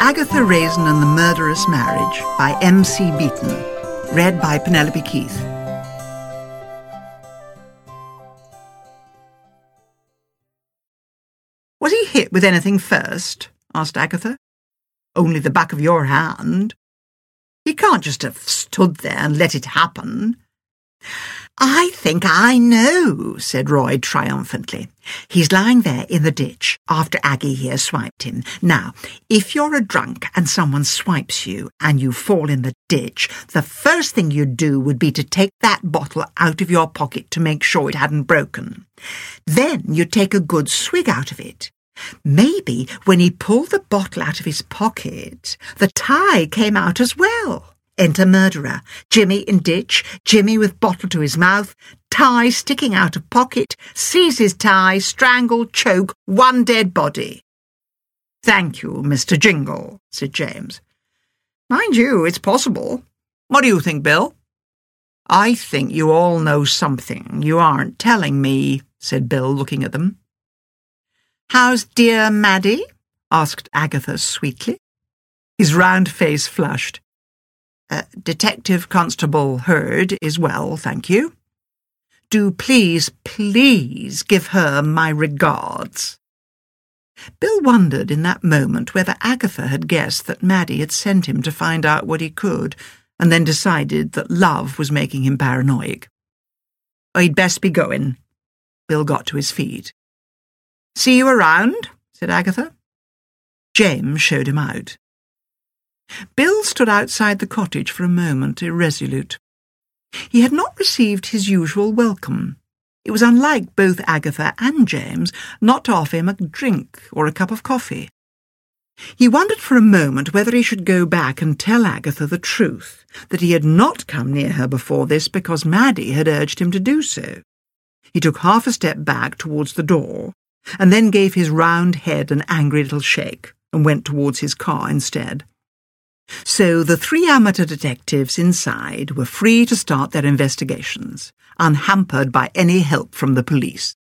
Agatha Raisin and the Murderous Marriage by M.C. Beaton. Read by Penelope Keith. "Was he hit with anything first?" asked Agatha. "Only the back of your hand. He can't just have stood there and let it happen." "I think I know," said Roy triumphantly. "He's lying there in the ditch after Aggie here swiped him. Now, if you're a drunk and someone swipes you and you fall in the ditch, the first thing you'd do would be to take that bottle out of your pocket to make sure it hadn't broken. Then you'd take a good swig out of it. Maybe when he pulled the bottle out of his pocket, the tie came out as well. Enter murderer. Jimmy in ditch, Jimmy with bottle to his mouth, tie sticking out of pocket, seizes tie, strangle, choke, one dead body." "Thank you, Mr. Jingle," said James. "Mind you, it's possible. What do you think, Bill?" "I think you all know something you aren't telling me," said Bill, looking at them. "How's dear Maddie?" asked Agatha sweetly. His round face flushed. "Detective Constable Hurd is well, thank you. Do please give her my regards." Bill wondered in that moment whether Agatha had guessed that Maddie had sent him to find out what he could, and then decided that love was making him paranoid. "I'd best be going." Bill got to his feet. "See you around," said Agatha. James showed him out. Bill stood outside the cottage for a moment, irresolute. He had not received his usual welcome. It was unlike both Agatha and James not to offer him a drink or a cup of coffee. He wondered for a moment whether he should go back and tell Agatha the truth, that he had not come near her before this because Maddie had urged him to do so. He took half a step back towards the door, and then gave his round head an angry little shake, and went towards his car instead. So the three amateur detectives inside were free to start their investigations, unhampered by any help from the police.